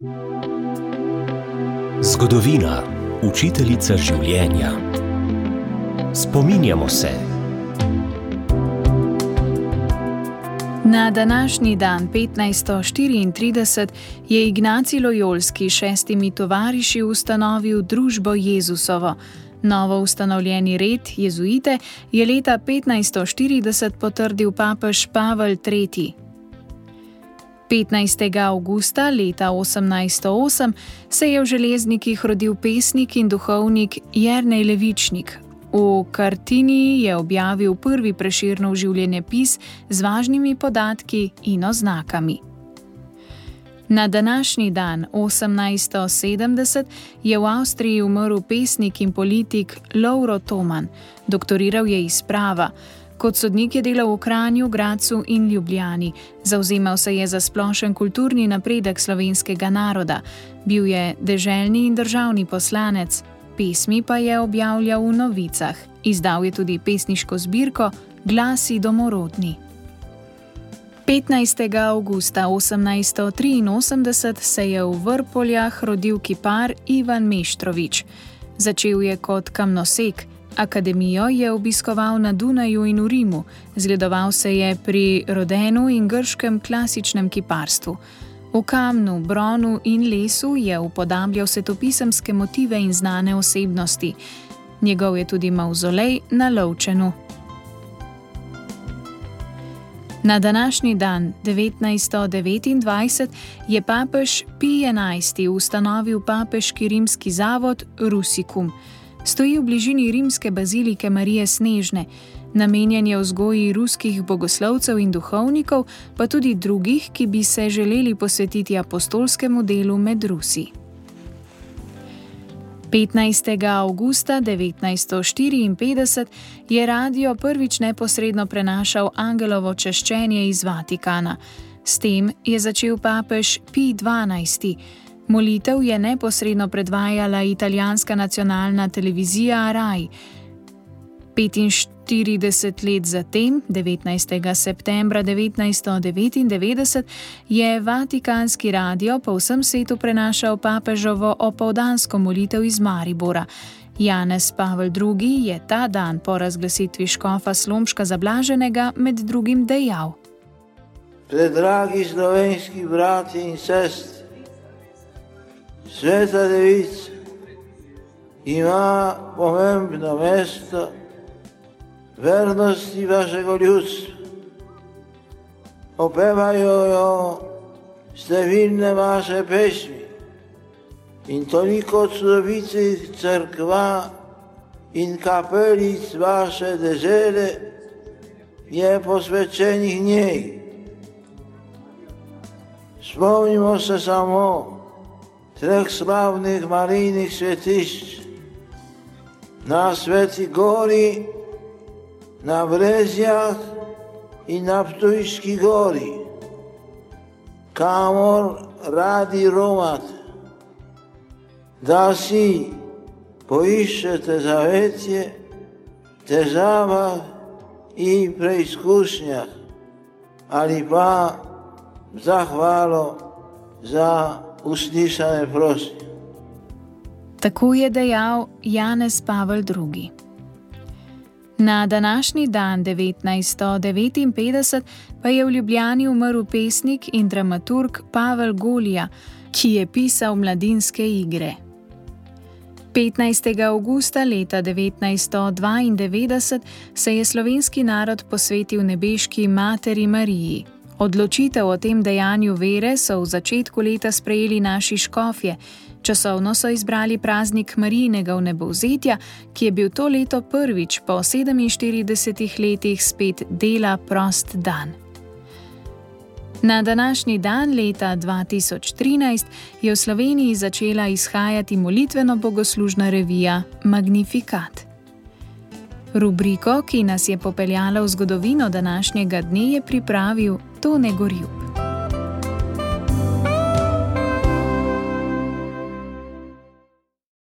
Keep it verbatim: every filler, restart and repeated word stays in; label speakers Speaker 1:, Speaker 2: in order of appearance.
Speaker 1: Zgodovina, učiteljica življenja. Spominjamo se.
Speaker 2: Na današnji dan petnajststo štiriintrideset je Ignacij Lojolski s šestimi tovariši ustanovil Družbo Jezusovo. Novo ustanovljeni red jezuite je leta petnajststo štirideset potrdil papež Pavel tretji. petnajstega avgusta leta osemnajststo osem se je v Železnikih rodil pesnik in duhovnik Jernej Levičnik. V Kartiniji je objavil prvi Prešernov življenjepis z važnimi podatki in oznakami. Na današnji dan, osemnajststo sedemdeset, je v Avstriji umrl pesnik in politik Lovro Toman. Doktoriral je iz prava. Kot sodnik je delal v Kranju, Gradcu in Ljubljani. Zavzemal se je za splošen kulturni napredek slovenskega naroda. Bil je deželni in državni poslanec. Pesmi pa je objavljal v Novicah. Izdal je tudi pesniško zbirko Glasi domorodni. petnajstega avgusta osemnajststo triinosemdeset se je v Vrpoljah rodil kipar Ivan Meštrović. Začel je kot kamnosek. Akademijo je obiskoval na Dunaju in v Rimu. Zgledoval se je pri Rodenu in grškem klasičnem kiparstvu. V kamnu, bronu in lesu je upodabljal svetopisemske motive in znane osebnosti. Njegov je tudi mavzolej na Lovčenu. Na današnji dan, devetnajststo devetindvajset, je papež Pij enajsti ustanovil papeški rimski zavod Rusicum. Stoji v bližini rimske bazilike Marije Snežne. Namenjen je vzgoji ruskih bogoslovcev in duhovnikov, pa tudi drugih, ki bi se želeli posvetiti apostolskemu delu med Rusi. petnajstega avgusta devetnajststo štiriinpetdeset je radio prvič neposredno prenašal angelovo češčenje iz Vatikana. S tem je začel papež Pij dvanajsti. Molitev je neposredno predvajala italijanska nacionalna televizija Rai. petinštirideset let zatem, devetnajstega septembra devetnajststo devetindevetdeset, je vatikanski radio po vsem svetu prenašal papežovo opoldansko molitev iz Maribora. Janez Pavel drugi je ta dan po razglasitvi škofa Slomška Zablaženega med drugim dejal:
Speaker 3: Predragi slovenski brati in sestri, Sveta Devica ima pomembno mesto vernosti vašega ljudstva. Opevajo jo številne vaše pesmi in toliko čudovitih cerkva in kapelic vaše dežele je posvečenih njej. Spomnimo se samo treh slavnih marijnih svetišč na Sveti Gori, na Brezjah in na Ptujški gori, kamor radi romate, da si poiščete zavetje, težavah in preizkušnjah ali pa zahvalo za uslišane prošnje.
Speaker 2: Tako je dejal Janez Pavel drugi. Na današnji dan devetnajststo devetinpetdeset pa je v Ljubljani umrl pesnik in dramaturg Pavel Golija, ki je pisal Mladinske igre. petnajstega avgusta leta devetnajststo dvaindevetdeset se je slovenski narod posvetil nebeški Materi Mariji. Odločitev o tem dejanju vere so v začetku leta sprejeli naši škofje. Časovno so izbrali praznik Marijinega vnebovzetja, ki je bil to leto prvič po sedeminštiridesetih letih spet dela prost dan. Na današnji dan leta dva tisoč trinajst je v Sloveniji začela izhajati molitveno-bogoslužna revija Magnificat. Rubriko, ki nas je popeljala v zgodovino današnjega dne, je pripravil Tone Gorjup.